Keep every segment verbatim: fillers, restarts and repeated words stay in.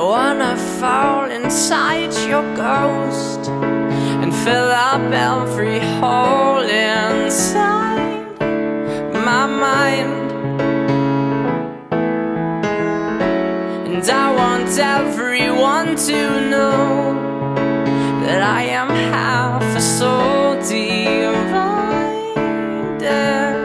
wanna fall inside your ghost and fill up every hole inside my mind. And I want everyone to know that I am half a soul divided.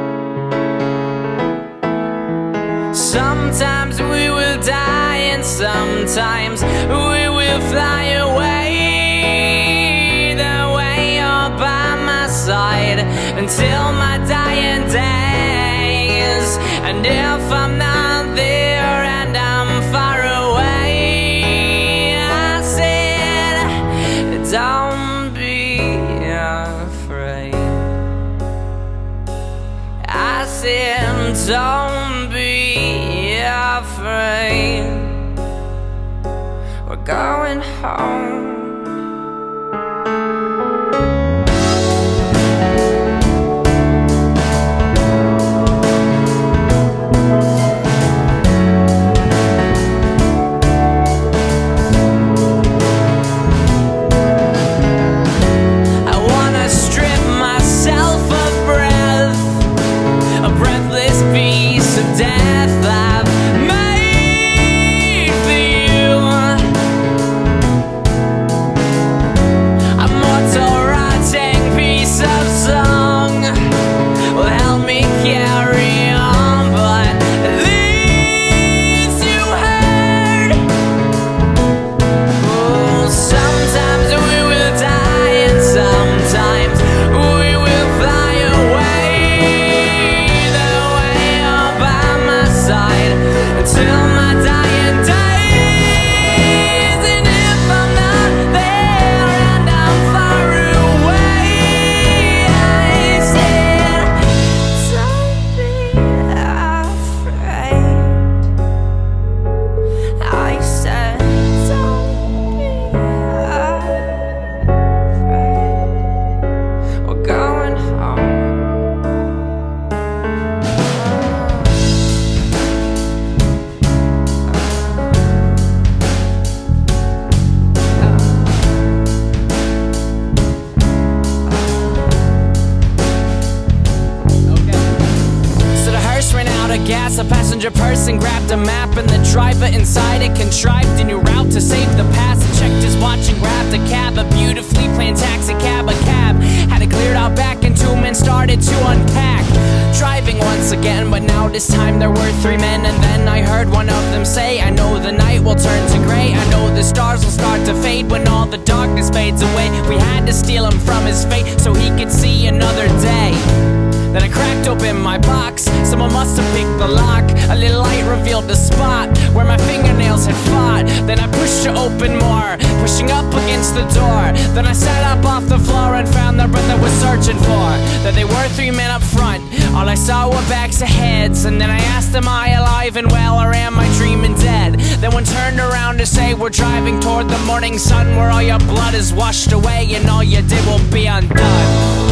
Sometimes we will die and sometimes we will fly away. The way you're by my side until my dying days. And if I'm not there and I'm far away, I said, don't be afraid. I said, don't be afraid. We're going home. Gas, a passenger person grabbed a map and the driver inside it contrived a new route to save the past. And checked his watch and grabbed a cab, a beautifully planned taxi cab. A cab had it cleared out back and two men started to unpack. Driving once again, but now this time there were three men. And then I heard one of them say, I know the night will turn to gray. I know the stars will start to fade when all the darkness fades away. We had to steal him from his fate so he could see another day. Then I cracked open my box, someone must have picked the lock. A little light revealed the spot where my fingernails had fought. Then I pushed it open more, pushing up against the door. Then I sat up off the floor and found the breath I was searching for. That they were three men up front, all I saw were backs of heads. And then I asked, am I alive and well, or am I dreaming dead? Then one turned around to say, we're driving toward the morning sun, where all your blood is washed away and all you did will be undone.